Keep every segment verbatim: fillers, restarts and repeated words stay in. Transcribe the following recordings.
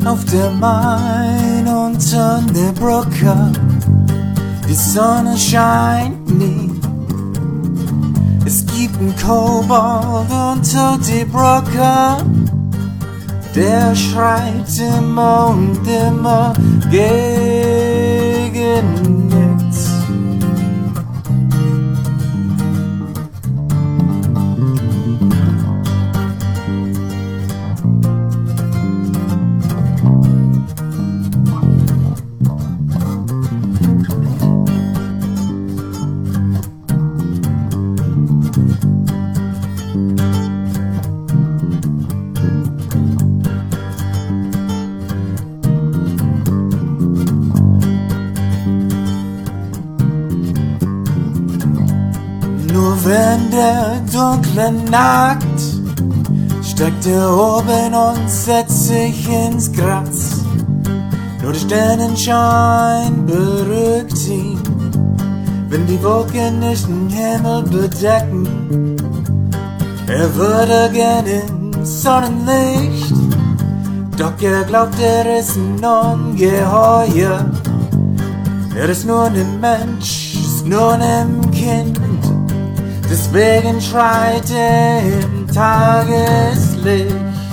auf der Main unter der Brücke. Die Sonne scheint nie. Es gibt einen Kobold unter die Brücke. Der schreit immer und immer gegen nichts. Nur wenn der dunkle Nacht steigt er oben und setzt sich ins Gras. Nur der Sternenschein beruhigt ihn, wenn die Wolken nicht den Himmel bedecken. Er würde gern ins Sonnenlicht, doch er glaubt, er ist ein Ungeheuer. Er ist nur ein Mensch, ist nur ein Kind. Deswegen schreit er im Tageslicht.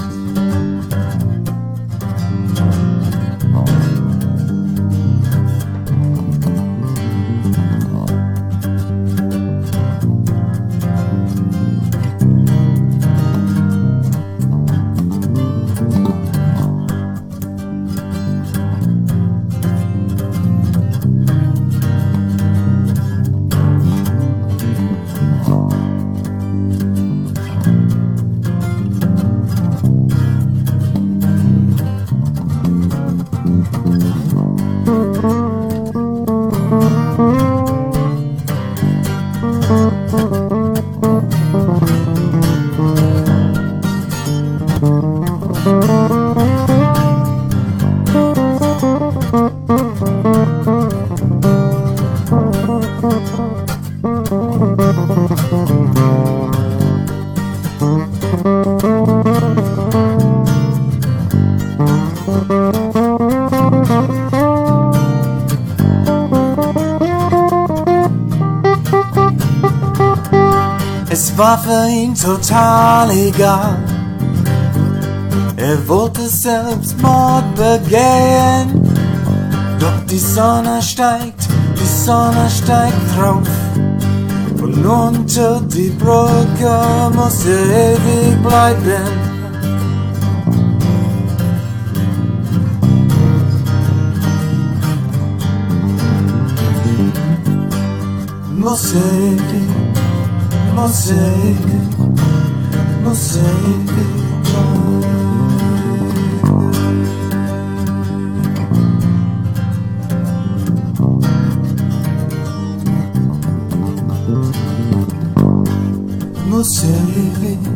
Es war für ihn total egal. Er wollte Selbstmord begehen. Doch die Sonne steigt, die Sonne steigt drauf. Und unter die Brücke muss er ewig bleiben. Muss er ewig, muss er ewig, muss er ewig bleiben. Muss er ewig